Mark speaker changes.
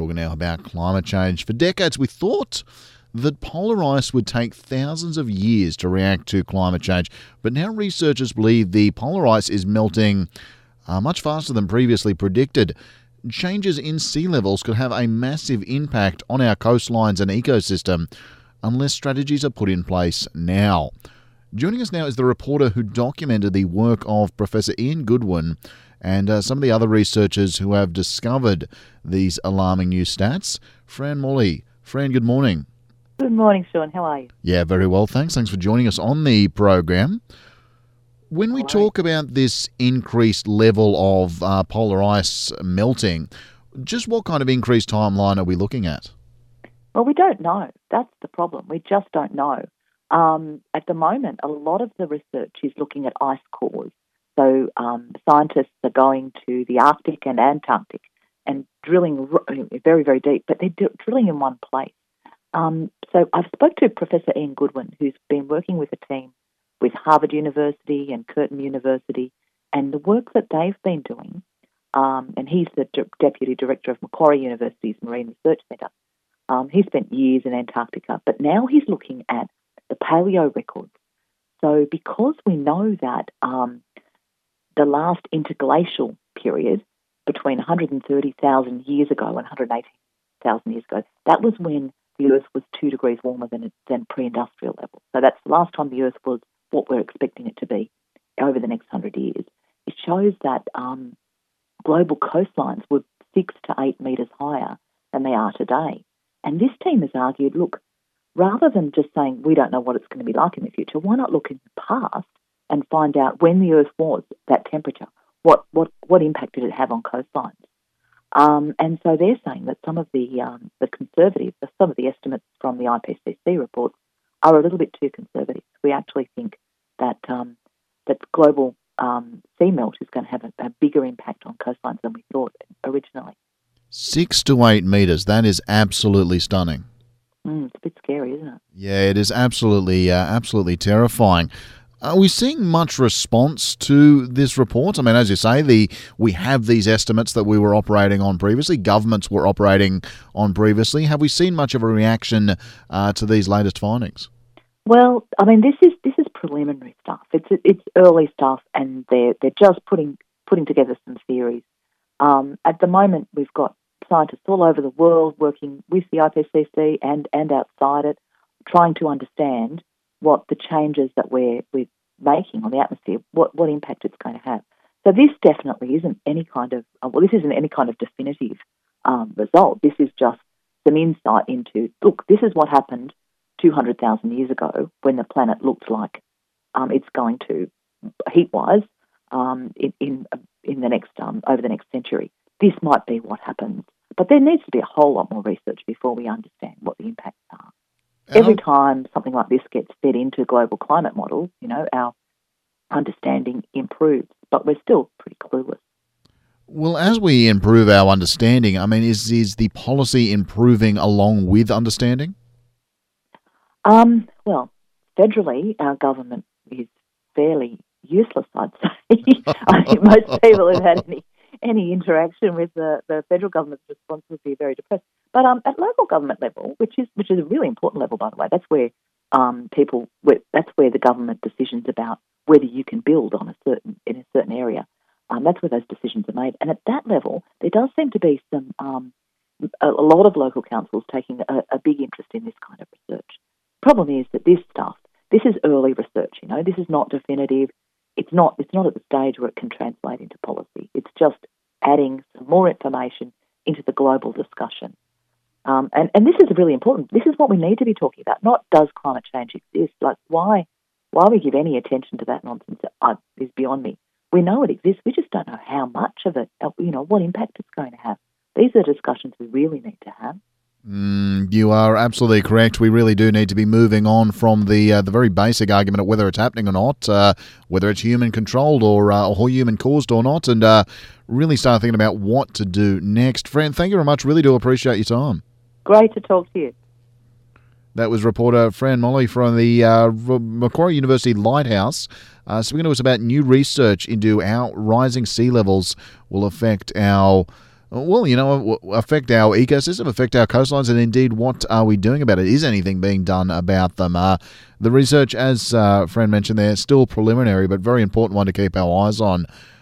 Speaker 1: Talking now about climate change. For decades, we thought that polar ice would take thousands of years to react to climate change, but now researchers believe the polar ice is melting much faster than previously predicted. Changes in sea levels could have a massive impact on our coastlines and ecosystem unless strategies are put in place now. Joining us now is the reporter who documented the work of Professor Ian Goodwin and some of the other researchers who have discovered these alarming new stats. Fran Molly. Fran, good morning.
Speaker 2: Good morning, Sean. How are you?
Speaker 1: Yeah, very well, thanks. Thanks for joining us on the program. When we talk about this increased level of polar ice melting, just what kind of increased timeline are we looking at?
Speaker 2: Well, we don't know. That's the problem. We just don't know. At the moment, a lot of the research is looking at ice cores. So scientists are going to the Arctic and Antarctic and drilling very, very deep, but they're drilling in one place. So I've spoke to Professor Ian Goodwin, who's been working with a team with Harvard University and Curtin University, and the work that they've been doing, and he's the Deputy Director of Macquarie University's Marine Research Centre. He spent years in Antarctica, but now he's looking at the paleo records. So because we know that the last interglacial period between 130,000 years ago and 180,000 years ago, that was when the Earth was 2 degrees warmer than pre-industrial level. So that's the last time the Earth was what we're expecting it to be over the next 100 years. It shows that global coastlines were 6 to 8 metres higher than they are today. And this team has argued, look, rather than just saying we don't know what it's going to be like in the future, why not look in the past and find out when the Earth was that temperature? What impact did it have on coastlines? And so they're saying that some of the estimates from the IPCC report are a little bit too conservative. We actually think that that global sea melt is going to have a bigger impact on coastlines than we thought originally.
Speaker 1: 6 to 8 metres, that is absolutely stunning.
Speaker 2: It's a bit scary, isn't it?
Speaker 1: Yeah, it is absolutely terrifying. Are we seeing much response to this report? I mean, as you say, we have these estimates that we were operating on previously, governments were operating on previously. Have we seen much of a reaction to these latest findings?
Speaker 2: Well, I mean, this is preliminary stuff. It's early stuff, and they're just putting together some theories. At the moment, we've got scientists all over the world working with the IPCC and outside it, trying to understand what the changes that we're making on the atmosphere, what impact it's going to have. So this definitely isn't any kind of definitive result. This is just some insight into, look, this is what happened 200,000 years ago when the planet looked like it's going to, heat-wise, in the next over the next century. This might be what happens, but there needs to be a whole lot more research before we understand what the impacts are. Every time something like this gets fed into global climate models, our understanding improves, but we're still pretty clueless.
Speaker 1: Well, as we improve our understanding, I mean, is the policy improving along with understanding?
Speaker 2: Well, federally, our government is fairly useless, I'd say. I think most people who've had any interaction with the federal government's response would be very depressed. But at local government level, which is a really important level, by the way, that's where that's where the government decisions about whether you can build in a certain area. That's where those decisions are made. And at that level, there does seem to be a lot of local councils taking a big interest in this kind of research. Problem is that this is early research. This is not definitive. It's not at the stage where it can translate into policy. It's just adding some more information into the global discussion. And this is really important. This is what we need to be talking about, not does climate change exist. Like, why we give any attention to that nonsense is beyond me. We know it exists. We just don't know how much of it, what impact it's going to have. These are discussions we really need to have.
Speaker 1: You are absolutely correct. We really do need to be moving on from the very basic argument of whether it's happening or not, whether it's human-controlled or human-caused or not, and really start thinking about what to do next. Fran, thank you very much. Really do appreciate your time.
Speaker 2: Great to talk to you.
Speaker 1: That was reporter Fran Molly from the Macquarie University Lighthouse, speaking to us about new research into how rising sea levels will affect our Well, affect our ecosystem, affect our coastlines, and indeed, what are we doing about it? Is anything being done about them? The research, as Fran mentioned there, still preliminary, but very important one to keep our eyes on.